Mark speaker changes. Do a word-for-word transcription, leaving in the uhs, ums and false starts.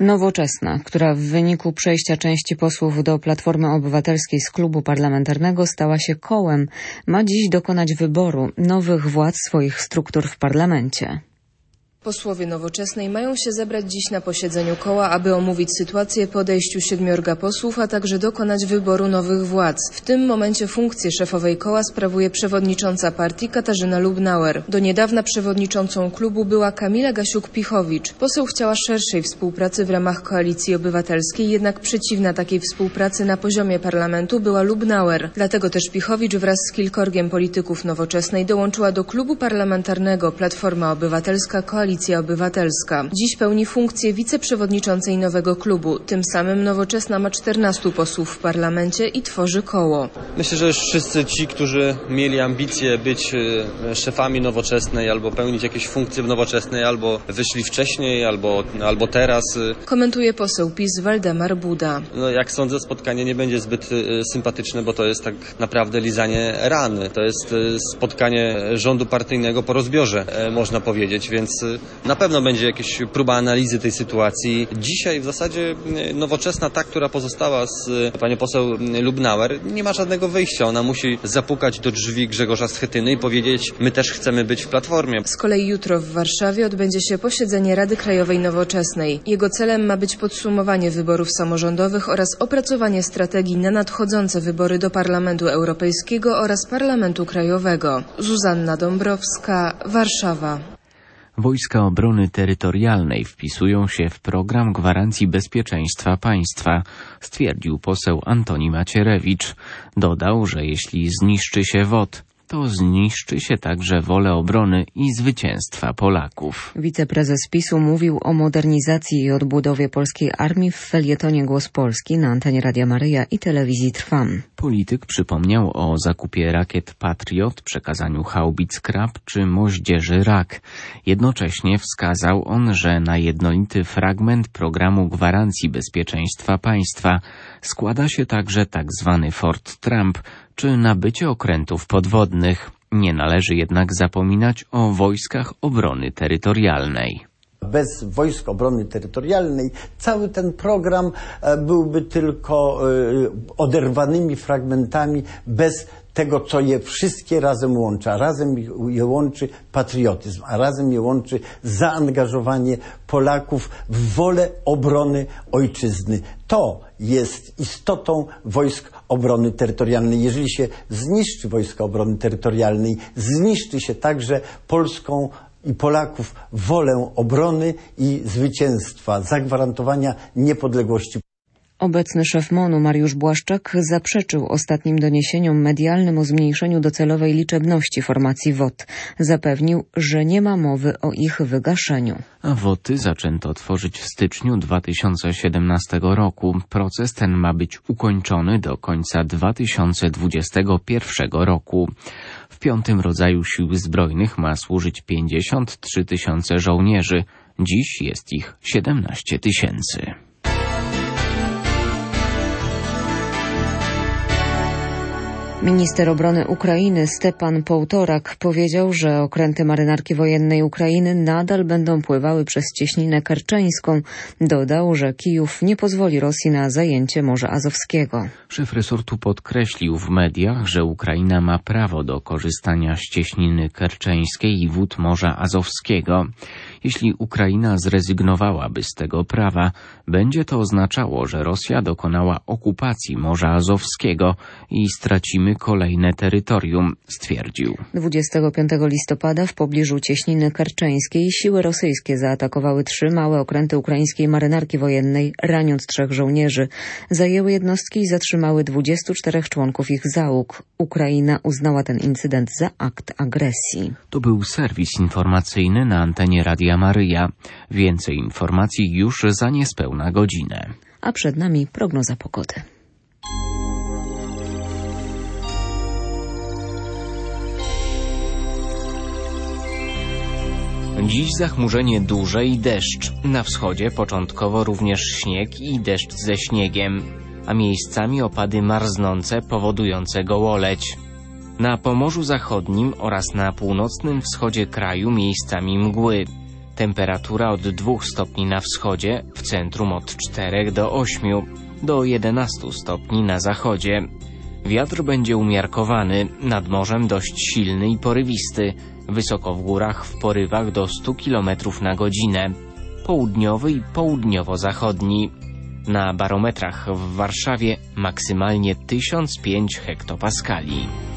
Speaker 1: Nowoczesna, która w wyniku przejścia części posłów do Platformy Obywatelskiej z klubu parlamentarnego stała się kołem, ma dziś dokonać wyboru nowych władz swoich struktur w parlamencie.
Speaker 2: Posłowie Nowoczesnej mają się zebrać dziś na posiedzeniu koła, aby omówić sytuację po odejściu siedmiorga posłów, a także dokonać wyboru nowych władz. W tym momencie funkcję szefowej koła sprawuje przewodnicząca partii Katarzyna Lubnauer. Do niedawna przewodniczącą klubu była Kamila Gasiuk-Pichowicz. Poseł chciała szerszej współpracy w ramach Koalicji Obywatelskiej, jednak przeciwna takiej współpracy na poziomie parlamentu była Lubnauer. Dlatego też Pichowicz wraz z kilkorgiem polityków Nowoczesnej dołączyła do klubu parlamentarnego Platforma Obywatelska - Koalicja Obywatelska. Dziś pełni funkcję wiceprzewodniczącej nowego klubu. Tym samym Nowoczesna ma czternastu posłów w parlamencie i tworzy koło.
Speaker 3: Myślę, że już wszyscy ci, którzy mieli ambicje być szefami Nowoczesnej albo pełnić jakieś funkcje w Nowoczesnej, albo wyszli wcześniej, albo, albo teraz.
Speaker 2: Komentuje poseł PiS Waldemar Buda.
Speaker 3: No, jak sądzę, spotkanie nie będzie zbyt sympatyczne, bo to jest tak naprawdę lizanie rany. To jest spotkanie rządu partyjnego po rozbiorze, można powiedzieć, więc na pewno będzie jakaś próba analizy tej sytuacji. Dzisiaj w zasadzie Nowoczesna, ta, która pozostała z panią poseł Lubnauer, nie ma żadnego wyjścia. Ona musi zapukać do drzwi Grzegorza Schetyny i powiedzieć: my też chcemy być w Platformie.
Speaker 2: Z kolei jutro w Warszawie odbędzie się posiedzenie Rady Krajowej Nowoczesnej. Jego celem ma być podsumowanie wyborów samorządowych oraz opracowanie strategii na nadchodzące wybory do Parlamentu Europejskiego oraz Parlamentu Krajowego. Zuzanna Dąbrowska, Warszawa.
Speaker 4: Wojska Obrony Terytorialnej wpisują się w program gwarancji bezpieczeństwa państwa, stwierdził poseł Antoni Macierewicz. Dodał, że jeśli zniszczy się W O T, to zniszczy się także wolę obrony i zwycięstwa Polaków.
Speaker 1: Wiceprezes PiSu mówił o modernizacji i odbudowie polskiej armii w felietonie Głos Polski na antenie Radia Maryja i telewizji Trwam.
Speaker 4: Polityk przypomniał o zakupie rakiet Patriot, przekazaniu haubic Krab czy moździerzy Rak. Jednocześnie wskazał on, że na jednolity fragment programu gwarancji bezpieczeństwa państwa składa się także tzw. Fort Trump, czy nabycie okrętów podwodnych. Nie należy jednak zapominać o wojskach obrony terytorialnej.
Speaker 5: Bez wojsk obrony terytorialnej cały ten program byłby tylko oderwanymi fragmentami, bez tego, co je wszystkie razem łączy, a razem je łączy patriotyzm, a razem je łączy zaangażowanie Polaków w wolę obrony ojczyzny. To jest istotą wojsk obrony terytorialnej. Jeżeli się zniszczy wojska obrony terytorialnej, zniszczy się także polską i Polaków wolę obrony i zwycięstwa, zagwarantowania niepodległości.
Speaker 1: Obecny szef MON-u Mariusz Błaszczak zaprzeczył ostatnim doniesieniom medialnym o zmniejszeniu docelowej liczebności formacji W O T. Zapewnił, że nie ma mowy o ich wygaszeniu.
Speaker 4: A W O T-y zaczęto tworzyć w styczniu dwa tysiące siedemnastego roku. Proces ten ma być ukończony do końca dwa tysiące dwudziestego pierwszego roku. W piątym rodzaju sił zbrojnych ma służyć pięćdziesiąt trzy tysiące żołnierzy. Dziś jest ich siedemnaście tysięcy.
Speaker 1: Minister obrony Ukrainy Stepan Połtorak powiedział, że okręty marynarki wojennej Ukrainy nadal będą pływały przez cieśninę kerczeńską. Dodał, że Kijów nie pozwoli Rosji na zajęcie Morza Azowskiego.
Speaker 4: Szef resortu podkreślił w mediach, że Ukraina ma prawo do korzystania z cieśniny kerczeńskiej i wód Morza Azowskiego. Jeśli Ukraina zrezygnowałaby z tego prawa, będzie to oznaczało, że Rosja dokonała okupacji Morza Azowskiego i stracimy kolejne terytorium, stwierdził.
Speaker 1: dwudziestego piątego listopada w pobliżu cieśniny kerczeńskiej siły rosyjskie zaatakowały trzy małe okręty ukraińskiej marynarki wojennej, raniąc trzech żołnierzy. Zajęły jednostki i zatrzymały dwudziestu czterech członków ich załóg. Ukraina uznała ten incydent za akt agresji.
Speaker 4: To był serwis informacyjny na antenie Radia Maryja. Więcej informacji już za niespełna godzinę.
Speaker 1: A przed nami prognoza pogody.
Speaker 4: Dziś zachmurzenie duże i deszcz. Na wschodzie początkowo również śnieg i deszcz ze śniegiem, a miejscami opady marznące powodujące gołoleć. Na Pomorzu Zachodnim oraz na północnym wschodzie kraju miejscami mgły. Temperatura od dwóch stopni na wschodzie, w centrum od czterech do ośmiu, do jedenastu stopni na zachodzie. Wiatr będzie umiarkowany, nad morzem dość silny i porywisty, wysoko w górach w porywach do stu kilometrów na godzinę, południowy i południowo-zachodni. Na barometrach w Warszawie maksymalnie tysiąc pięć hektopaskali.